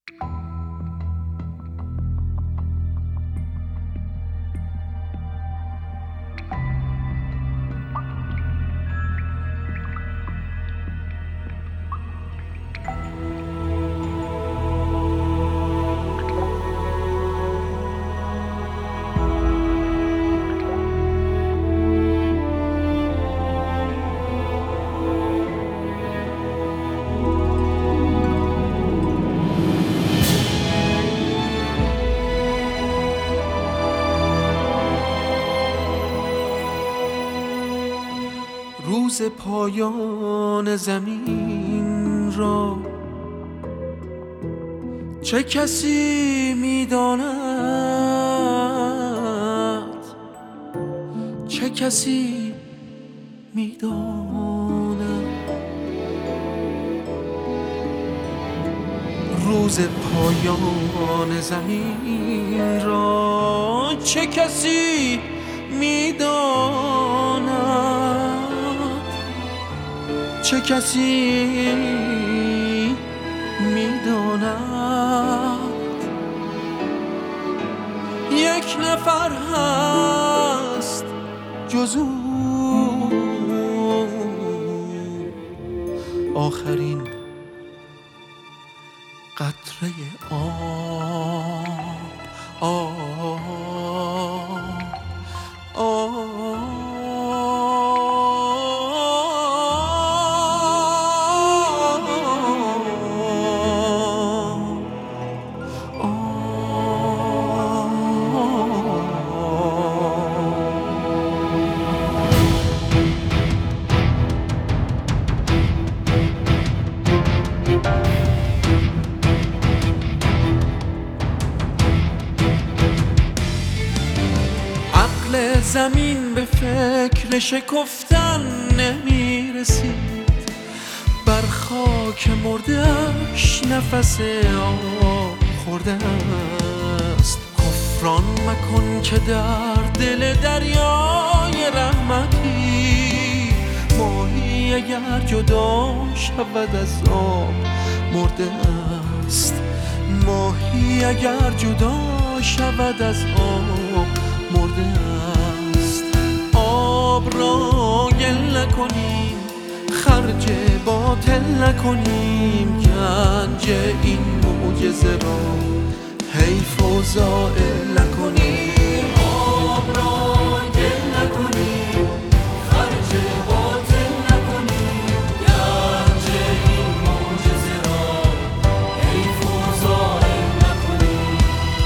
روز پایان زمین را چه کسی میداند؟ چه کسی میداند؟ روز پایان زمین را چه کسی میداند؟ چه کسی میداند؟ یک نفر هست جز او، آخرین قطره آب. زمین به فکر شکفتن نمیرسید، بر خاک مرده‌اش نفس آب خورده است. کفران مکن که در دل دریای رحمتی، ماهی اگر جدا شود از آب مرده است. ماهی اگر جدا شود از آب مرده است. آب را گل نکنیم، خرج باطل نکنیم، گنج این معجزه را حیف و ضایع نکنیم. آب را گل نکنیم، خرج باطل نکنیم، گنج این معجزه را حیف و ضایع نکنیم.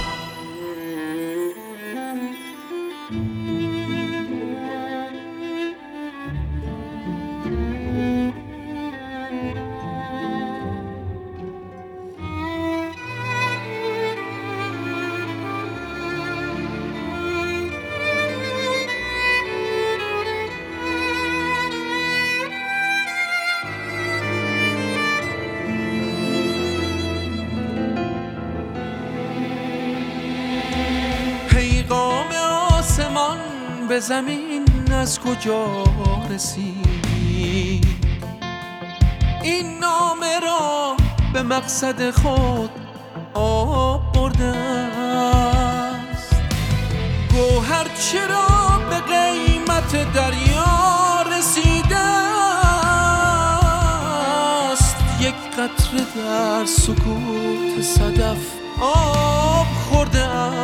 پیغام آسمان به زمین از کجا رسید؟ این نامه را به مقصد خود آب برده است. گوهر چرا به قیمت دریا رسیده است؟ یک قطره در سکوت صدف آب خورده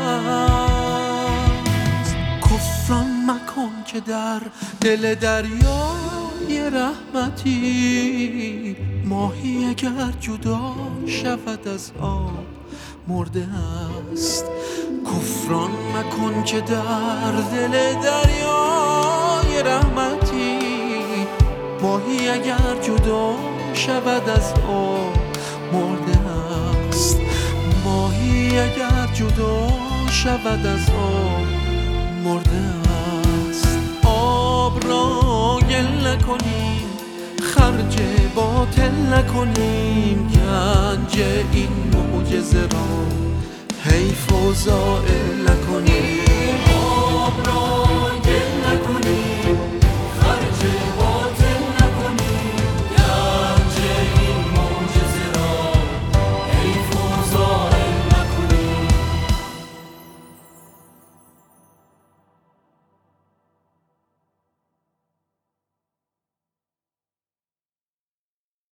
است. کفران مکن که در دل دریای رحمتی، ماهی اگر جدا شود از آب مرده است. کفران مکن که در دل دریای رحمتی، ماهی اگر جدا شود از آب مرده است. ماهی اگر جدا شود از آب مرده است. آب را گل نکنیم، خرج باطل نکنیم، گنج این معجزه را حیف و ضایع نکنیم.